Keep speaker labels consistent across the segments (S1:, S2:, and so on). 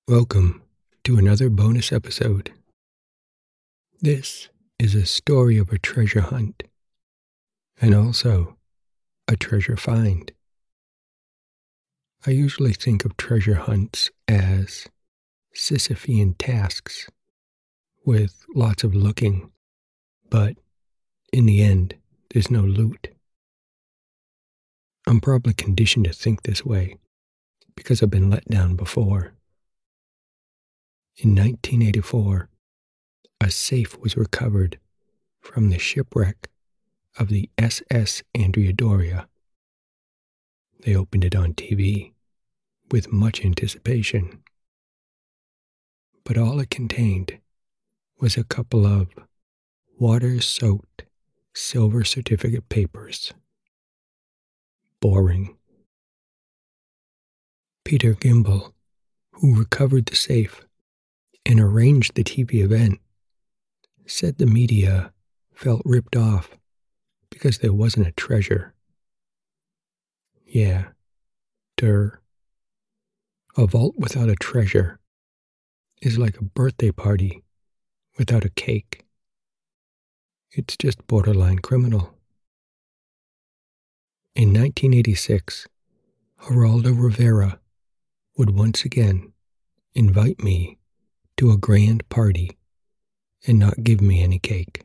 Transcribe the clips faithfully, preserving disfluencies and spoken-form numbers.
S1: Welcome to another bonus episode. This is a story of a treasure hunt and also a treasure find. I usually think of treasure hunts as Sisyphean tasks with lots of looking, but in the end, there's no loot. I'm probably conditioned to think this way because I've been let down before. In nineteen eighty-four, a safe was recovered from the shipwreck of the S S Andrea Doria. They opened it on T V with much anticipation. But all it contained was a couple of water-soaked silver certificate papers. Boring. Peter Gimbel, who recovered the safe and arranged the T V event, said the media felt ripped off because there wasn't a treasure. Yeah, der. A vault without a treasure is like a birthday party without a cake. It's just borderline criminal. In nineteen eighty-six, Geraldo Rivera would once again invite me to a grand party and not give me any cake.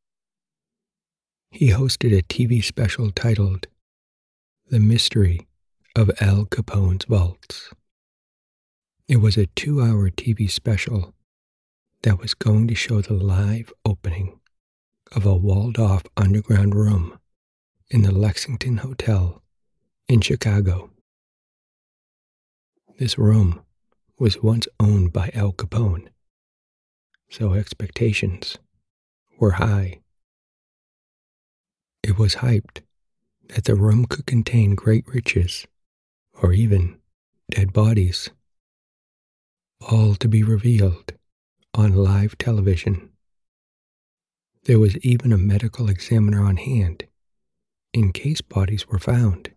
S1: He hosted a T V special titled The Mystery of Al Capone's Vaults. It was a two-hour T V special that was going to show the live opening of a walled-off underground room in the Lexington Hotel in Chicago. This room was once owned by Al Capone, so expectations were high. It was hyped that the room could contain great riches, or even dead bodies, all to be revealed on live television. There was even a medical examiner on hand in case bodies were found.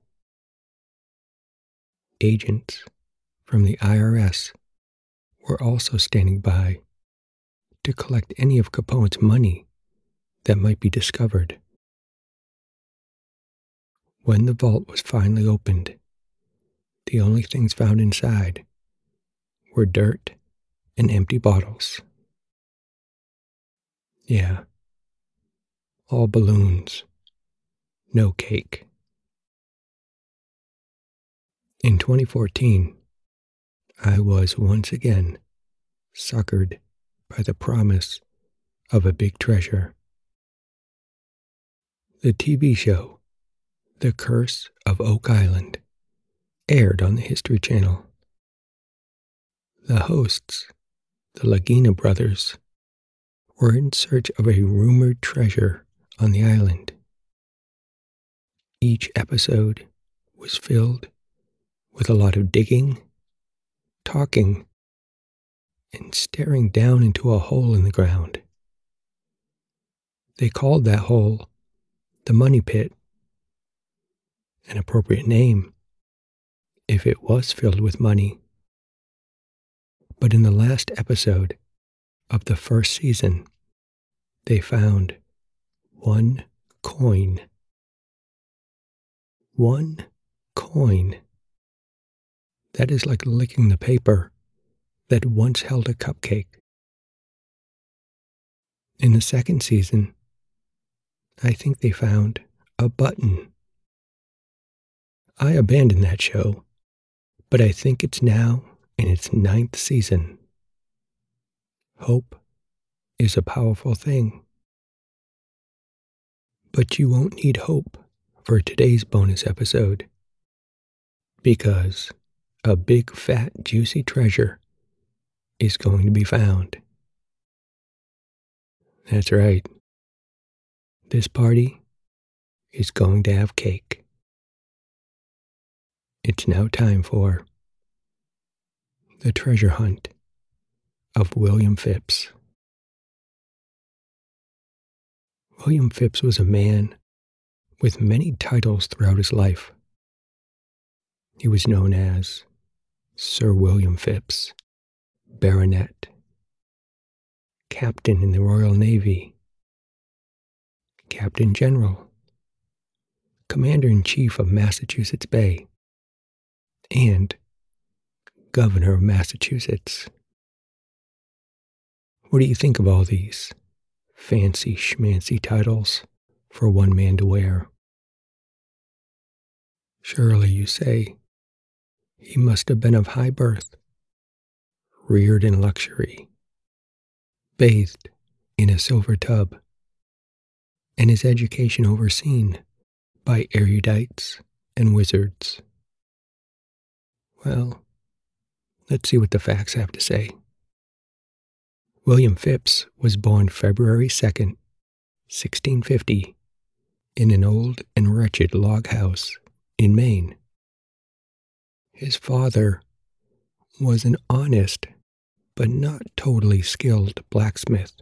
S1: Agents from the I R S were also standing by to collect any of Capone's money that might be discovered. When the vault was finally opened, the only things found inside were dirt and empty bottles. Yeah, all balloons, no cake. In twenty fourteen, I was once again suckered by the promise of a big treasure. The T V show, The Curse of Oak Island, aired on the History Channel. The hosts, the Lagina brothers, were in search of a rumored treasure on the island. Each episode was filled with a lot of digging, talking, and staring down into a hole in the ground. They called that hole the Money Pit, an appropriate name if it was filled with money. But in the last episode of the first season, they found one coin. One coin. That is like licking the paper that once held a cupcake. In the second season, I think they found a button. I abandoned that show, but I think it's now in its ninth season. Hope is a powerful thing. But you won't need hope for today's bonus episode, because a big, fat, juicy treasure is going to be found. That's right. This party is going to have cake. It's now time for The Treasure Hunt of William Phips. William Phips was a man with many titles throughout his life. He was known as Sir William Phips, baronet, captain in the Royal Navy, captain general, commander-in-chief of Massachusetts Bay, and governor of Massachusetts. What do you think of all these fancy schmancy titles for one man to wear? Surely, you say, he must have been of high birth, reared in luxury, bathed in a silver tub, and his education overseen by erudites and wizards. Well, let's see what the facts have to say. William Phips was born February second, sixteen fifty, in an old and wretched log house in Maine. His father was an honest but not totally skilled blacksmith.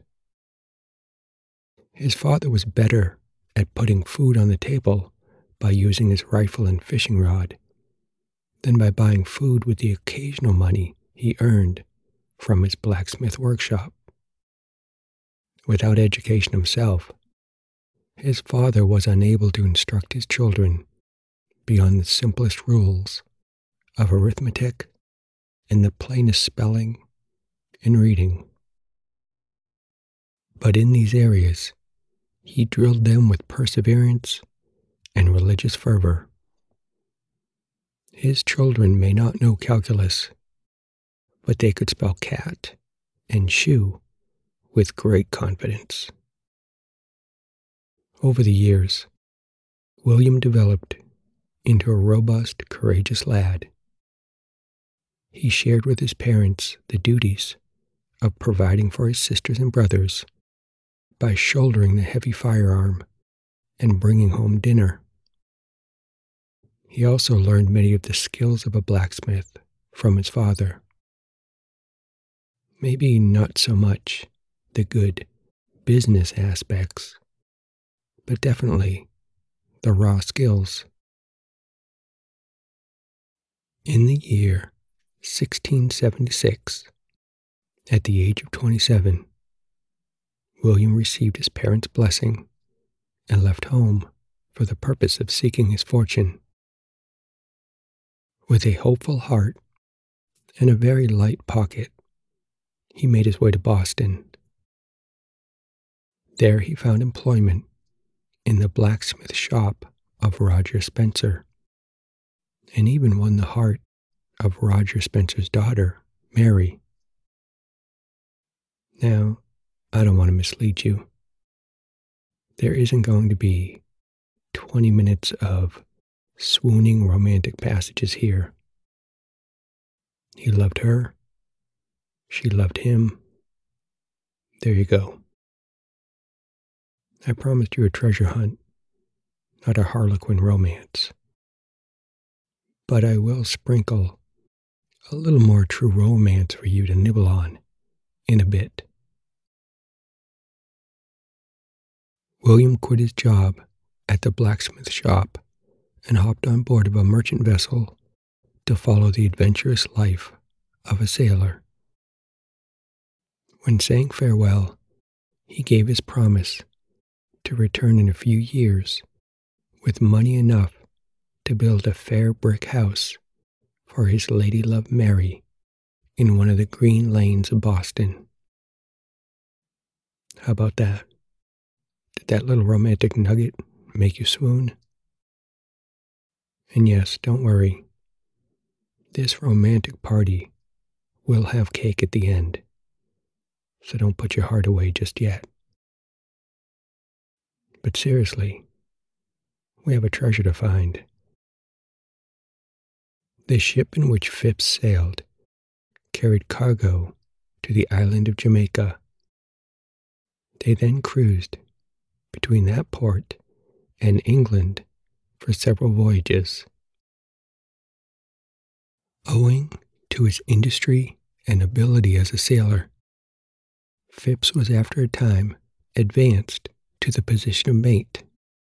S1: His father was better at putting food on the table by using his rifle and fishing rod than by buying food with the occasional money he earned from his blacksmith workshop. Without education himself, his father was unable to instruct his children beyond the simplest rules of arithmetic and the plainest spelling and reading. But in these areas, he drilled them with perseverance and religious fervor. His children may not know calculus, but they could spell cat and shoe with great confidence. Over the years, William developed into a robust, courageous lad. He shared with his parents the duties of providing for his sisters and brothers by shouldering the heavy firearm and bringing home dinner. He also learned many of the skills of a blacksmith from his father. Maybe not so much the good business aspects, but definitely the raw skills. In the year sixteen seventy-six, at the age of twenty-seven, William received his parents' blessing and left home for the purpose of seeking his fortune. With a hopeful heart and a very light pocket, he made his way to Boston. There he found employment in the blacksmith shop of Roger Spencer, and even won the heart of Roger Spencer's daughter, Mary. Now, I don't want to mislead you. There isn't going to be twenty minutes of swooning romantic passages here. He loved her. She loved him. There you go. I promised you a treasure hunt, not a Harlequin romance. But I will sprinkle a little more true romance for you to nibble on in a bit. William quit his job at the blacksmith shop and hopped on board of a merchant vessel to follow the adventurous life of a sailor. When saying farewell, he gave his promise to return in a few years with money enough to build a fair brick house for his lady-love Mary in one of the green lanes of Boston. How about that? Did that little romantic nugget make you swoon? And yes, don't worry. This romantic party will have cake at the end, so don't put your heart away just yet. But seriously, we have a treasure to find. The ship in which Phips sailed carried cargo to the island of Jamaica. They then cruised between that port and England for several voyages. Owing to his industry and ability as a sailor, Phips was after a time advanced to the position of mate.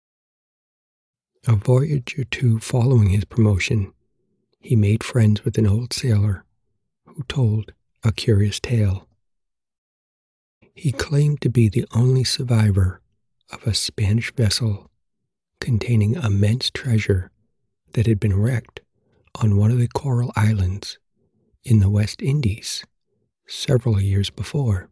S1: A voyage or two following his promotion, he made friends with an old sailor who told a curious tale. He claimed to be the only survivor of a Spanish vessel containing immense treasure that had been wrecked on one of the coral islands in the West Indies several years before.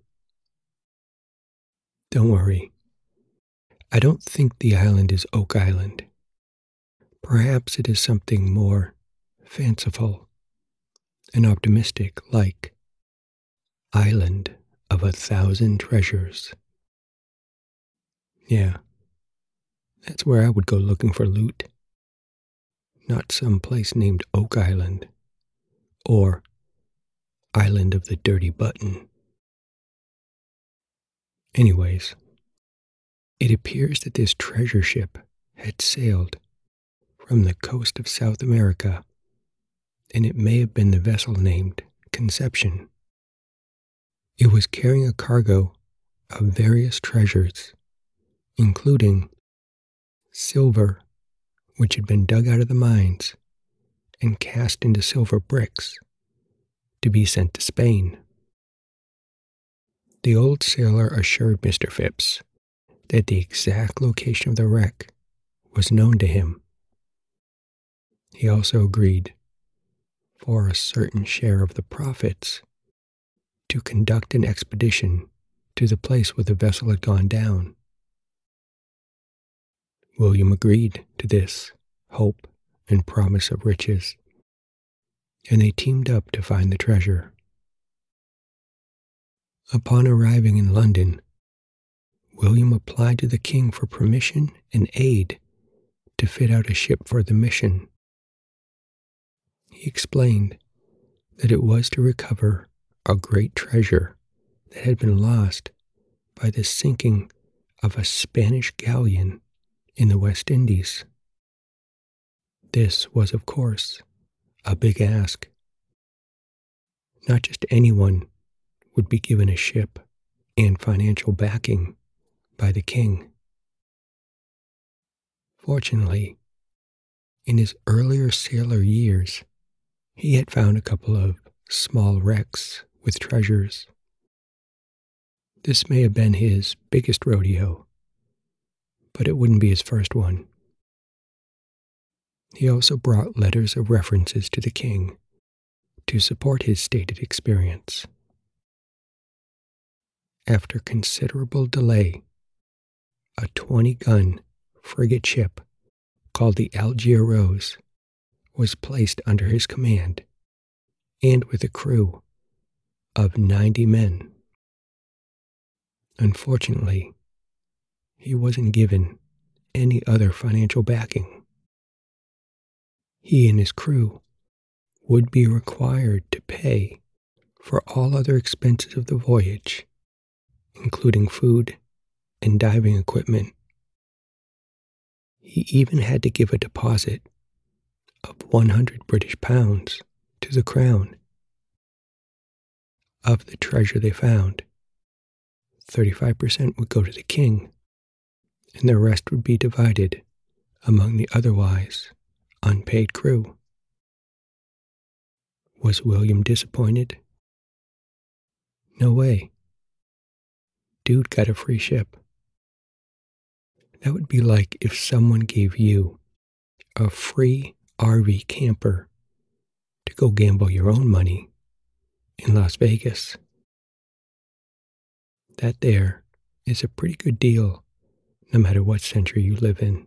S1: Don't worry, I don't think the island is Oak Island. Perhaps it is something more fanciful and optimistic, like Island of a Thousand Treasures. Yeah, that's where I would go looking for loot. Not some place named Oak Island or Island of the Dirty Button. Anyways, it appears that this treasure ship had sailed from the coast of South America, and it may have been the vessel named Conception. It was carrying a cargo of various treasures, including silver, which had been dug out of the mines and cast into silver bricks to be sent to Spain. The old sailor assured Mister Phipps that the exact location of the wreck was known to him. He also agreed, for a certain share of the profits, to conduct an expedition to the place where the vessel had gone down. William agreed to this hope and promise of riches, and they teamed up to find the treasure. Upon arriving in London, William applied to the king for permission and aid to fit out a ship for the mission. He explained that it was to recover a great treasure that had been lost by the sinking of a Spanish galleon in the West Indies. This was, of course, a big ask. Not just anyone would be given a ship and financial backing by the king. Fortunately, in his earlier sailor years, he had found a couple of small wrecks with treasures. This may have been his biggest rodeo, but it wouldn't be his first one. He also brought letters of references to the king to support his stated experience. After considerable delay, a twenty-gun frigate ship called the Algiers Rose was placed under his command and with a crew of ninety men. Unfortunately, he wasn't given any other financial backing. He and his crew would be required to pay for all other expenses of the voyage, including food and diving equipment. He even had to give a deposit of one hundred British pounds to the crown. Of the treasure they found, thirty-five percent would go to the king, and the rest would be divided among the otherwise unpaid crew. Was William disappointed? No way. Dude got a free ship. That would be like if someone gave you a free R V camper to go gamble your own money in Las Vegas. That there is a pretty good deal, no matter what century you live in.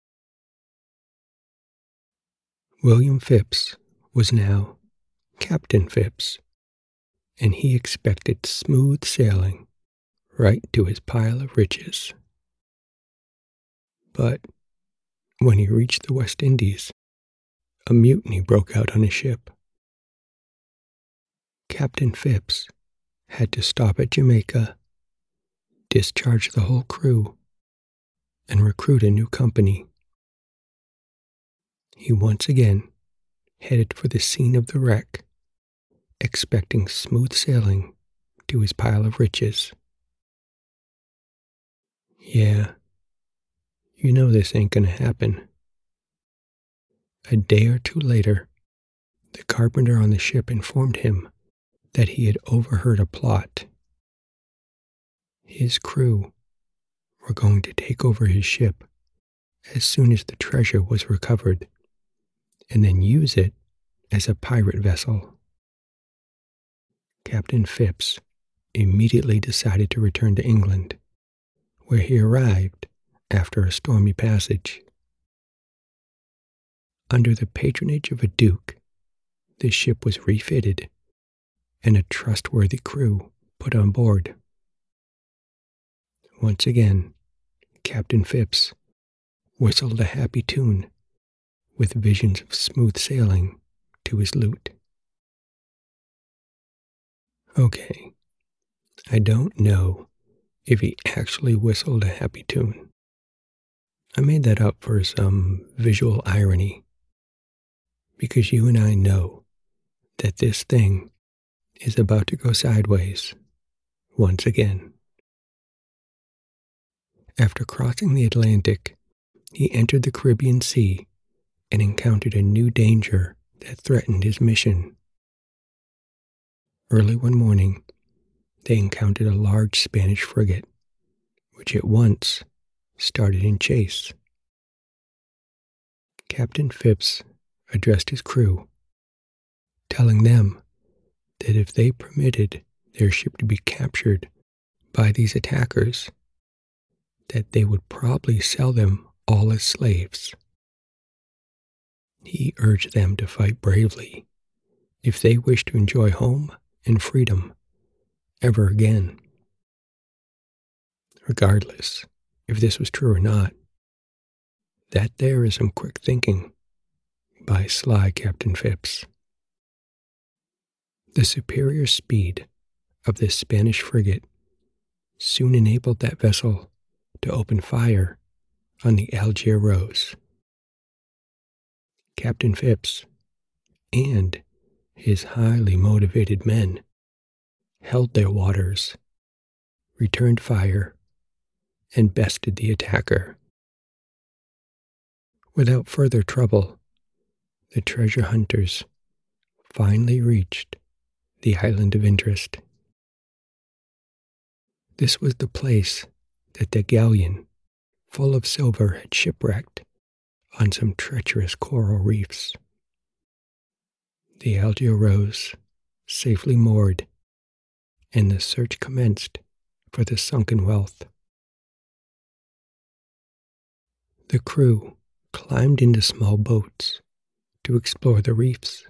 S1: William Phipps was now Captain Phipps, and he expected smooth sailing right to his pile of riches. But when he reached the West Indies, a mutiny broke out on his ship. Captain Phipps had to stop at Jamaica, discharge the whole crew, and recruit a new company. He once again headed for the scene of the wreck, expecting smooth sailing to his pile of riches. Yeah, you know this ain't gonna happen. A day or two later, the carpenter on the ship informed him that he had overheard a plot. His crew were going to take over his ship as soon as the treasure was recovered, and then use it as a pirate vessel. Captain Phipps immediately decided to return to England, where he arrived after a stormy passage. Under the patronage of a duke, the ship was refitted and a trustworthy crew put on board. Once again, Captain Phipps whistled a happy tune with visions of smooth sailing to his lute. Okay, I don't know if he actually whistled a happy tune. I made that up for some visual irony, because you and I know that this thing is about to go sideways once again. After crossing the Atlantic, he entered the Caribbean Sea and encountered a new danger that threatened his mission. Early one morning, they encountered a large Spanish frigate, which at once started in chase. Captain Phipps addressed his crew, telling them that if they permitted their ship to be captured by these attackers, that they would probably sell them all as slaves. He urged them to fight bravely if they wished to enjoy home and freedom ever again. Regardless if this was true or not, that there is some quick thinking by sly Captain Phipps. The superior speed of this Spanish frigate soon enabled that vessel to open fire on the Algiers Rose. Captain Phipps and his highly motivated men held their waters, returned fire, and bested the attacker. Without further trouble, the treasure hunters finally reached the island of interest. This was the place that the galleon, full of silver, had shipwrecked on some treacherous coral reefs. The Algiers Rose safely moored, and the search commenced for the sunken wealth. The crew climbed into small boats to explore the reefs.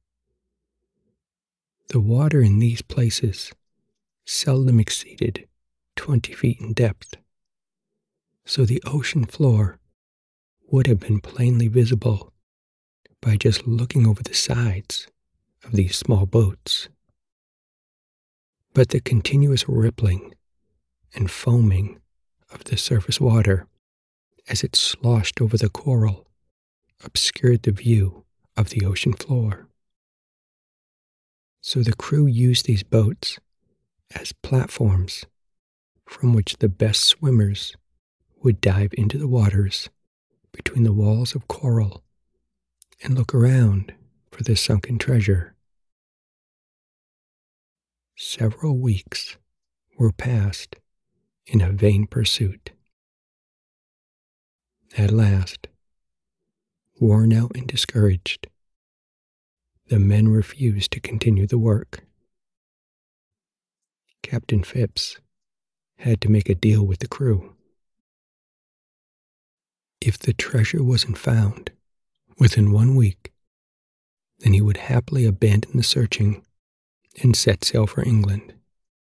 S1: The water in these places seldom exceeded twenty feet in depth, so the ocean floor would have been plainly visible by just looking over the sides of these small boats. But the continuous rippling and foaming of the surface water as it sloshed over the coral obscured the view of the ocean floor. So the crew used these boats as platforms from which the best swimmers would dive into the waters between the walls of coral and look around for the sunken treasure. Several weeks were passed in a vain pursuit. At last, worn out and discouraged, the men refused to continue the work. Captain Phipps had to make a deal with the crew. If the treasure wasn't found within one week, then he would happily abandon the searching and set sail for England.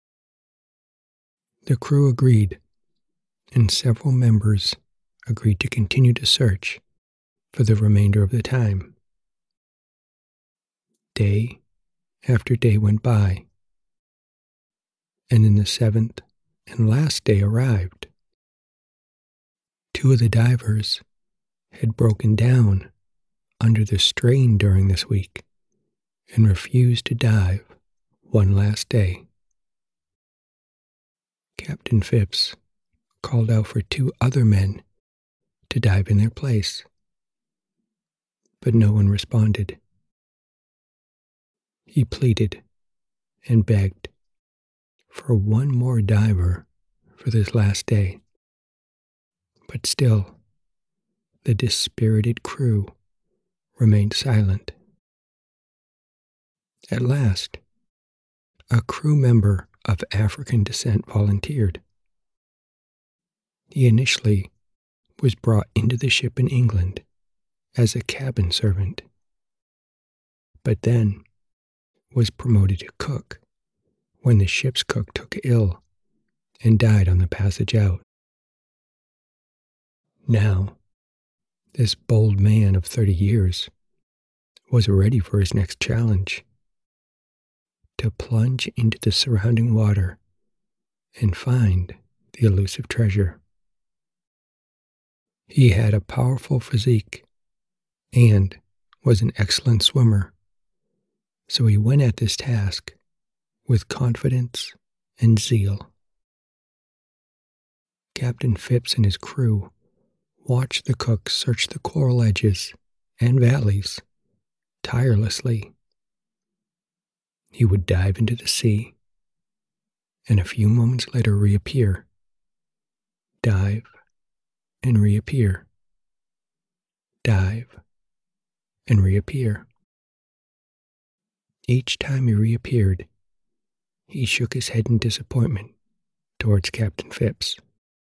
S1: The crew agreed, and several members agreed to continue to search for the remainder of the time. Day after day went by, and then the seventh and last day arrived. Two of the divers had broken down under the strain during this week and refused to dive one last day. Captain Phipps called out for two other men to dive in their place, but no one responded. He pleaded and begged for one more diver for this last day. But still, the dispirited crew remained silent. At last, a crew member of African descent volunteered. He initially was brought into the ship in England as a cabin servant, but then was promoted to cook when the ship's cook took ill and died on the passage out. Now, this bold man of thirty years was ready for his next challenge, to plunge into the surrounding water and find the elusive treasure. He had a powerful physique and was an excellent swimmer, so he went at this task with confidence and zeal. Captain Phipps and his crew watched the cook search the coral edges and valleys tirelessly. He would dive into the sea and a few moments later reappear, dive and reappear, dive and reappear. Each time he reappeared, he shook his head in disappointment towards Captain Phipps.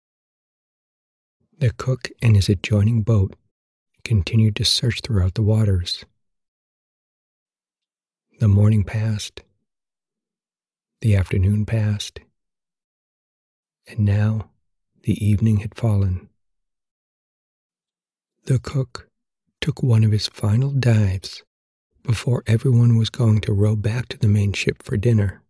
S1: The cook and his adjoining boat continued to search throughout the waters. The morning passed, the afternoon passed, and now the evening had fallen. The cook took one of his final dives before everyone was going to row back to the main ship for dinner.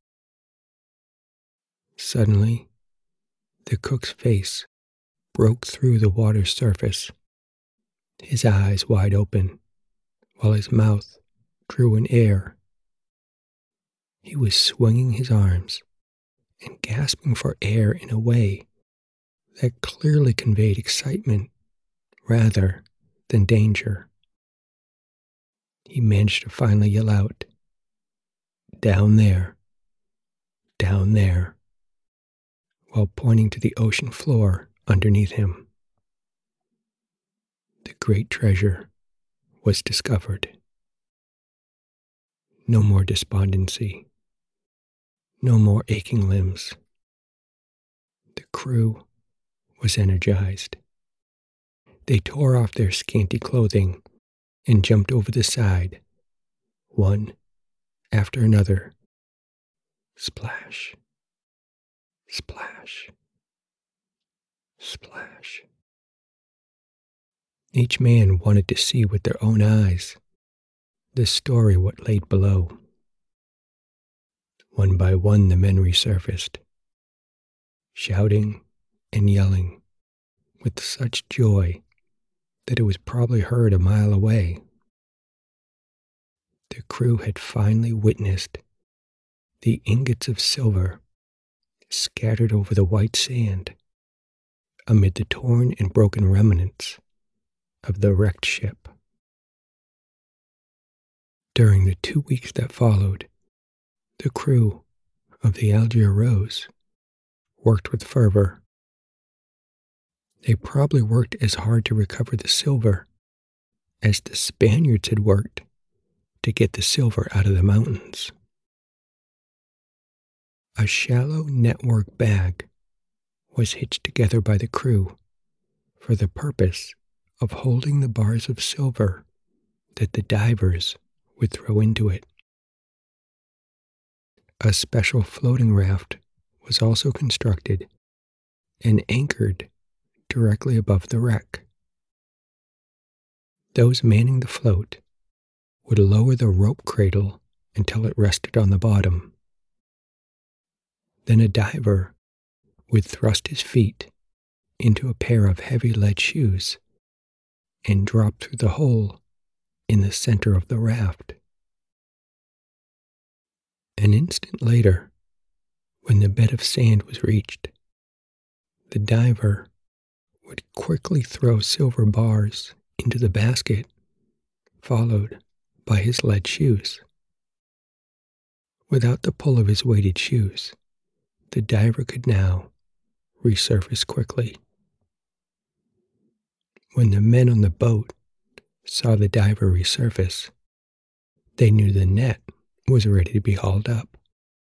S1: Suddenly, the cook's face broke through the water's surface, his eyes wide open, while his mouth drew in air. He was swinging his arms and gasping for air in a way that clearly conveyed excitement rather than danger. He managed to finally yell out, "Down there, down there," while pointing to the ocean floor underneath him. The great treasure was discovered. No more despondency. No more aching limbs. The crew was energized. They tore off their scanty clothing and jumped over the side, one after another. Splash, splash, splash. Each man wanted to see with their own eyes the story what laid below. One by one the men resurfaced, shouting and yelling with such joy that it was probably heard a mile away. The crew had finally witnessed the ingots of silver scattered over the white sand amid the torn and broken remnants of the wrecked ship. During the two weeks that followed, the crew of the Algiers Rose worked with fervor. They probably worked as hard to recover the silver as the Spaniards had worked to get the silver out of the mountains. A shallow network bag was hitched together by the crew for the purpose of holding the bars of silver that the divers would throw into it. A special floating raft was also constructed and anchored directly above the wreck. Those manning the float would lower the rope cradle until it rested on the bottom. Then a diver would thrust his feet into a pair of heavy lead shoes and drop through the hole in the center of the raft. An instant later, when the bed of sand was reached, the diver would quickly throw silver bars into the basket, followed by his lead shoes. Without the pull of his weighted shoes, the diver could now resurface quickly. When the men on the boat saw the diver resurface, they knew the net was ready to be hauled up.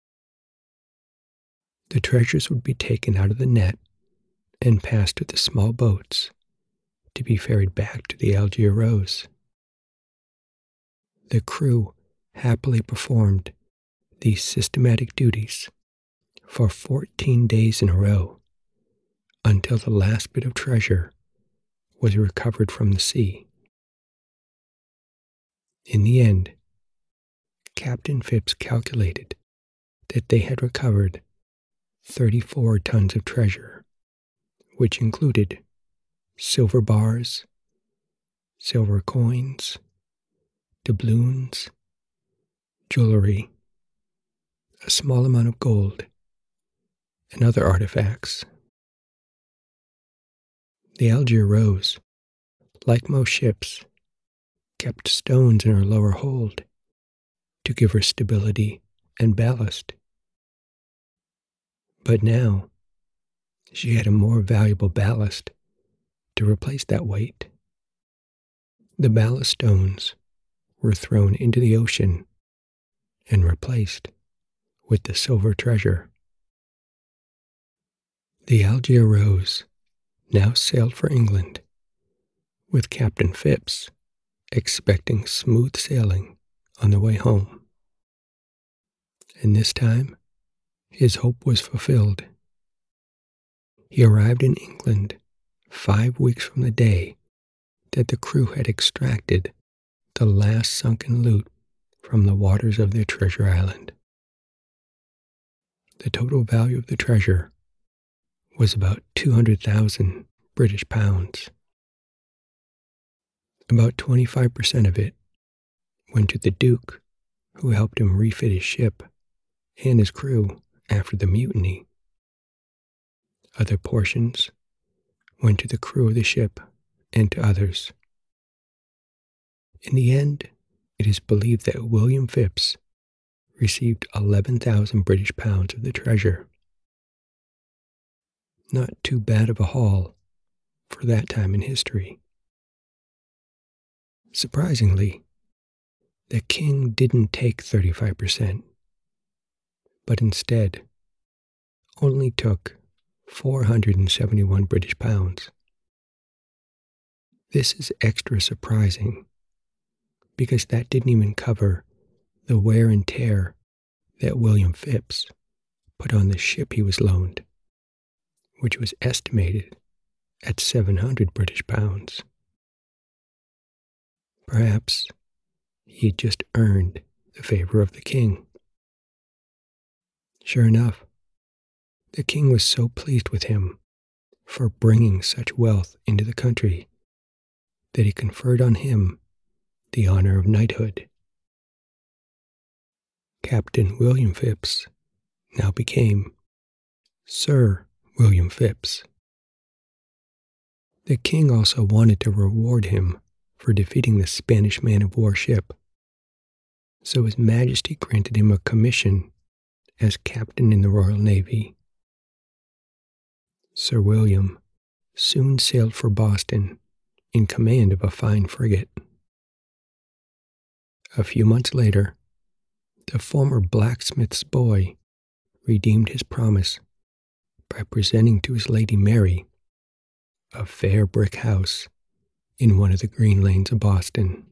S1: The treasures would be taken out of the net and passed to the small boats to be ferried back to the Algiers Rose. The crew happily performed these systematic duties for fourteen days in a row until the last bit of treasure was recovered from the sea. In the end, Captain Phipps calculated that they had recovered thirty-four tons of treasure, which included silver bars, silver coins, doubloons, jewelry, a small amount of gold, and other artifacts. The Algiers Rose, like most ships, kept stones in her lower hold to give her stability and ballast. But now, she had a more valuable ballast to replace that weight. The ballast stones were thrown into the ocean and replaced with the silver treasure. The Algiers Rose now sailed for England, with Captain Phipps expecting smooth sailing on the way home. And this time, his hope was fulfilled. He arrived in England five weeks from the day that the crew had extracted the last sunken loot from the waters of their treasure island. The total value of the treasure was about two hundred thousand British pounds. About twenty-five percent of it went to the Duke, who helped him refit his ship and his crew after the mutiny. Other portions went to the crew of the ship and to others. In the end, it is believed that William Phipps received eleven thousand British pounds of the treasure. Not too bad of a haul for that time in history. Surprisingly, the king didn't take thirty-five percent, but instead only took four hundred seventy-one British pounds. This is extra surprising because that didn't even cover the wear and tear that William Phipps put on the ship he was loaned, which was estimated at seven hundred British pounds. Perhaps he had just earned the favor of the king. Sure enough, the king was so pleased with him for bringing such wealth into the country that he conferred on him the honor of knighthood. Captain William Phipps now became Sir William Phipps. The king also wanted to reward him for defeating the Spanish man-of-war ship, so His Majesty granted him a commission as captain in the Royal Navy. Sir William soon sailed for Boston in command of a fine frigate. A few months later, the former blacksmith's boy redeemed his promise by presenting to his Lady Mary a fair brick house in one of the green lanes of Boston.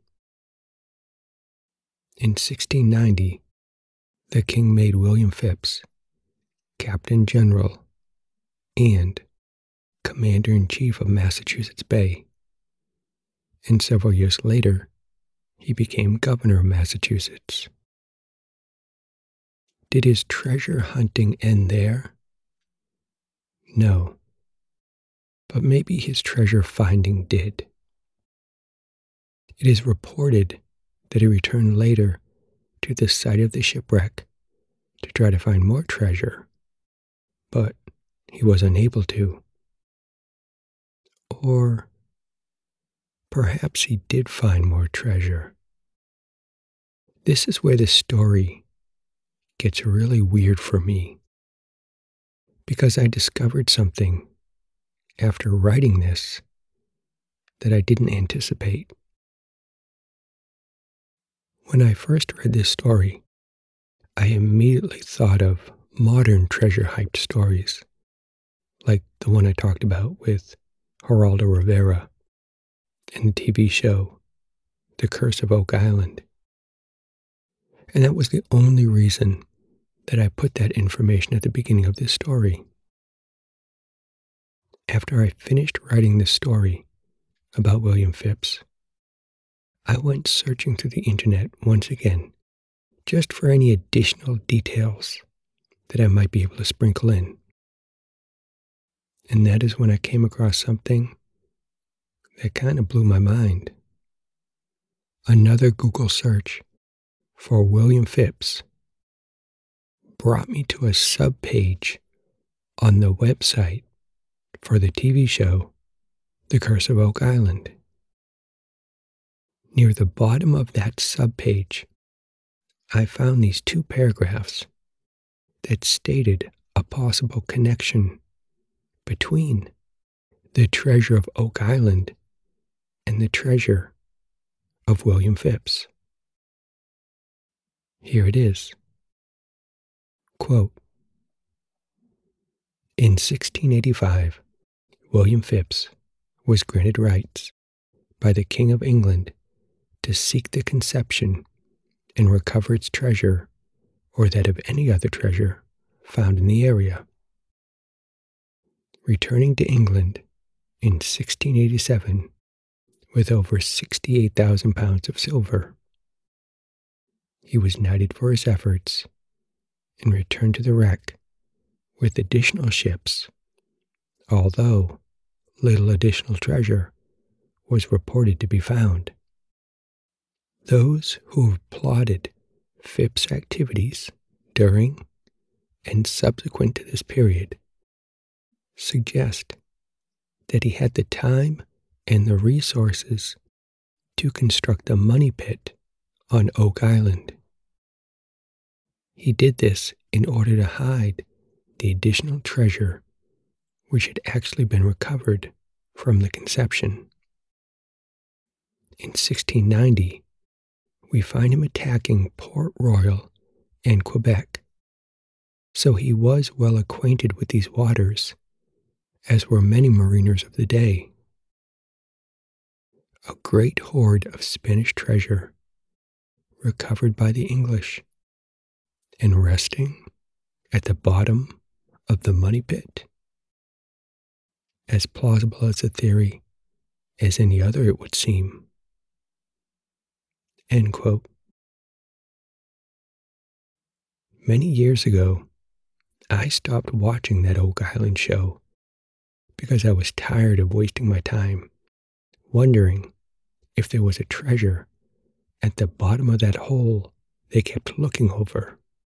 S1: In sixteen ninety, the king made William Phipps Captain General and Commander-in-Chief of Massachusetts Bay, and several years later, he became Governor of Massachusetts. Did his treasure hunting end there? No, but maybe his treasure finding did. It is reported that he returned later to the site of the shipwreck to try to find more treasure, but he was unable to. Or perhaps he did find more treasure. This is where the story gets really weird for me because I discovered something after writing this that I didn't anticipate. When I first read this story, I immediately thought of modern treasure-hyped stories, like the one I talked about with Geraldo Rivera and the T V show The Curse of Oak Island. And that was the only reason that I put that information at the beginning of this story. After I finished writing this story about William Phips, I went searching through the internet once again, just for any additional details that I might be able to sprinkle in. And that is when I came across something that kind of blew my mind. Another Google search for William Phips brought me to a subpage on the website for the T V show The Curse of Oak Island. Near the bottom of that subpage, I found these two paragraphs that stated a possible connection between the treasure of Oak Island and the treasure of William Phips. Here it is. Quote, in sixteen eighty-five, William Phips was granted rights by the King of England to seek the conception and recover its treasure or that of any other treasure found in the area. Returning to England in sixteen eighty-seven with over sixty-eight thousand pounds of silver, he was knighted for his efforts and returned to the wreck with additional ships, although little additional treasure was reported to be found. Those who have plotted Phips' activities during and subsequent to this period suggest that he had the time and the resources to construct a money pit on Oak Island. He did this in order to hide the additional treasure which had actually been recovered from the conception. In sixteen ninety, we find him attacking Port Royal and Quebec, so he was well acquainted with these waters, as were many mariners of the day. A great hoard of Spanish treasure recovered by the English and resting at the bottom of the money pit. As plausible as a theory as any other, it would seem. End quote. Many years ago, I stopped watching that Oak Island show because I was tired of wasting my time wondering if there was a treasure at the bottom of that hole they kept looking over.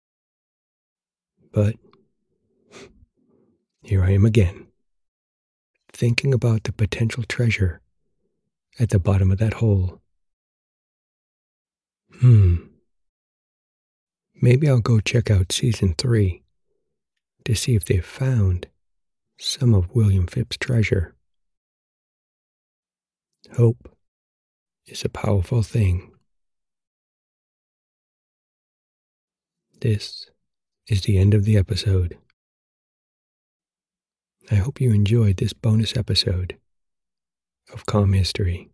S1: But here I am again, thinking about the potential treasure at the bottom of that hole. Hmm. Maybe I'll go check out season three to see if they've found some of William Phips' treasure. Hope is a powerful thing. This is the end of the episode. I hope you enjoyed this bonus episode of Calm History.